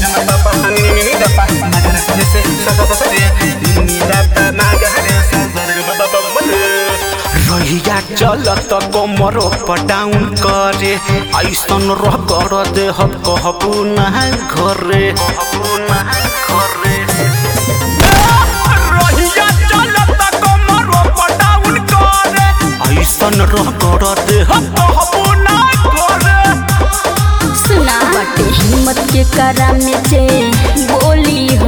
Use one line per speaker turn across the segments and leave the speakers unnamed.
रहिया चलत कमर डाउन करे ऐसन रगड़ दे कहबू ना घरे रहिया चलत कमर डाउन करे ऐसन रगड़ दे कहबू ना घरे।
सुना बाटे हिम्मत के करा में जे बोली हो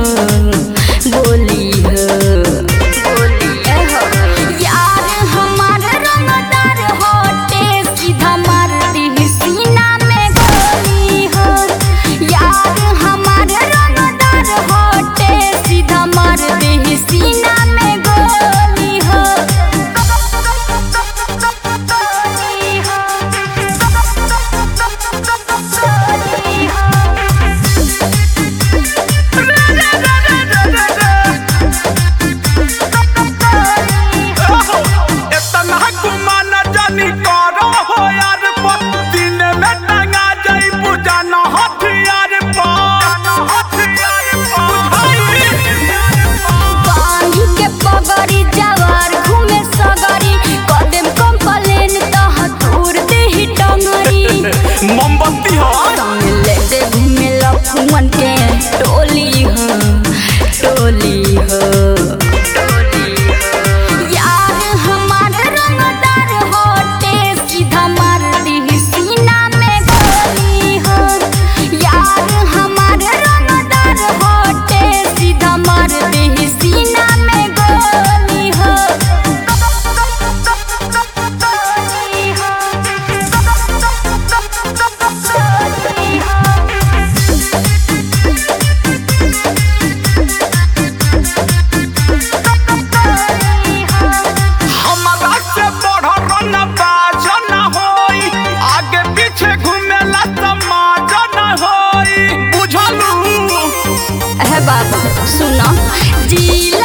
यार हमार रंगदार होटे सीधा मार दी सीना में गोली हो। यार हमार रंगदार होटे सीधा मार दी सीना में गोली हो।
मोमबत्ती हो
लेते घूमे लफुमन के टोली हो यार हमार रंगदार होटे सीधा मार दी सीना में गोली हो। यार हमार रंगदार होटे सीधा मार दी सीना में गोली हो। बाबा सुना जी